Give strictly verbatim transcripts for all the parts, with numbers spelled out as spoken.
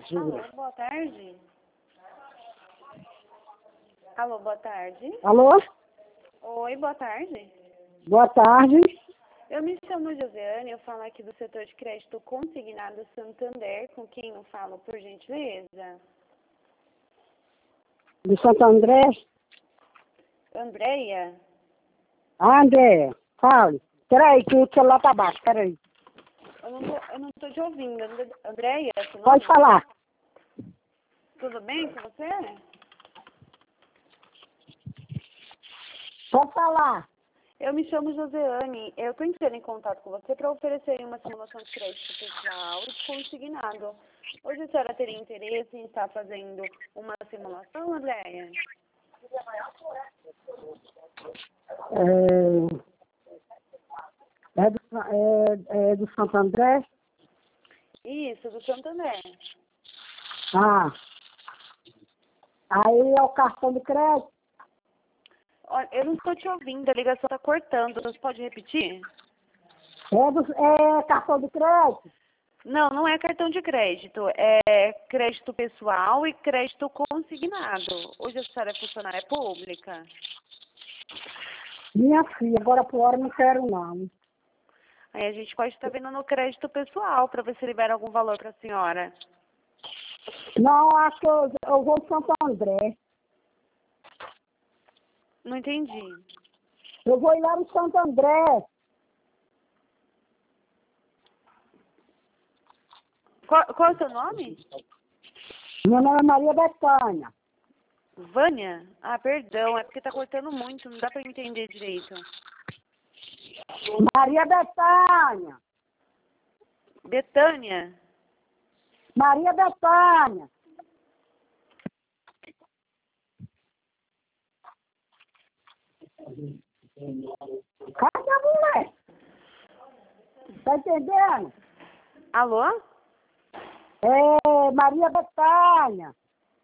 Jura. Alô, boa tarde. Alô, boa tarde. Alô? Oi, boa tarde. Boa tarde. Eu me chamo Josiane, eu falo aqui do setor de crédito consignado Santander, com quem eu falo, por gentileza? De Santo André? Andréia? Ah, André, fale. Peraí, que o celular tá baixo, peraí. Eu não tô, eu não tô te ouvindo. And- Andréia, seu nome? Pode falar. Tudo bem com você? Pode falar. Eu me chamo Josiane, eu estou entrando em contato com você para oferecer uma simulação de crédito pessoal e consignado. Hoje a senhora teria interesse em estar fazendo uma simulação, Andréia? É, é, do, é, é do Santo André? Isso, do Santander. Ah. Aí é o cartão de crédito? Olha, eu não estou te ouvindo, a ligação está cortando. Você pode repetir? É, do, é cartão de crédito? Não, não é cartão de crédito. É crédito pessoal e crédito consignado. Hoje a senhora é funcionária pública? Minha filha, agora por hora não quero não. Aí a gente pode estar vendo no crédito pessoal para ver se libera algum valor para a senhora. Não, acho que eu, eu vou em Santo André. Não entendi. Eu vou ir lá no Santo André. Qual, qual é o seu nome? Meu nome é Maria Bethânia. Vânia? Ah, perdão, é porque tá cortando muito, não dá para entender direito. Maria Bethânia. Betânia? Maria Bethânia. Cadê a mulher? Tá entendendo? Alô? É Maria Bethânia.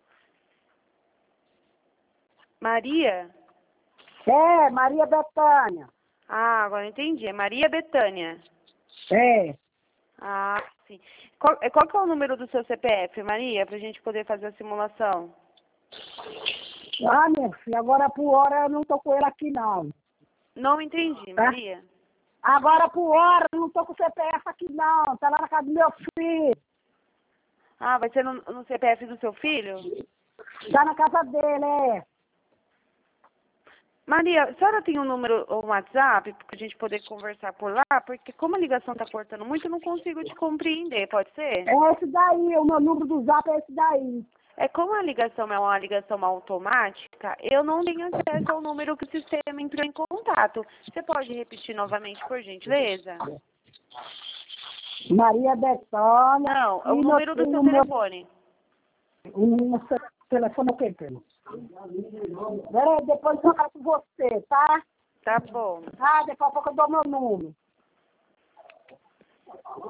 Maria? É, Maria Bethânia. Ah, agora entendi. É Maria Betânia. É. Ah, sim. Qual, é, qual que é o número do seu C P F, Maria, pra gente poder fazer a simulação? Ah, minha filha, agora por hora eu não tô com ele aqui não. Não entendi, Tá? Maria. Agora por hora eu não tô com o C P F aqui não. Tá lá na casa do meu filho. Ah, vai ser no, no C P F do seu filho? Tá na casa dele, é. Maria, a senhora tem um número ou um WhatsApp pra gente poder conversar por lá? Porque como a ligação tá cortando muito, eu não consigo te compreender, pode ser? É esse daí, o meu número do zap é esse daí. É como a ligação é uma ligação automática, eu não tenho acesso ao número que o sistema entrou em contato. Você pode repetir novamente, por gentileza? Maria Bethânia. Não, é o E número do no, seu o meu, telefone. o meu telefone é o quê, pelo? Peraí, depois eu falo com você, tá? Tá bom. Ah, depois a pouco eu dou meu número.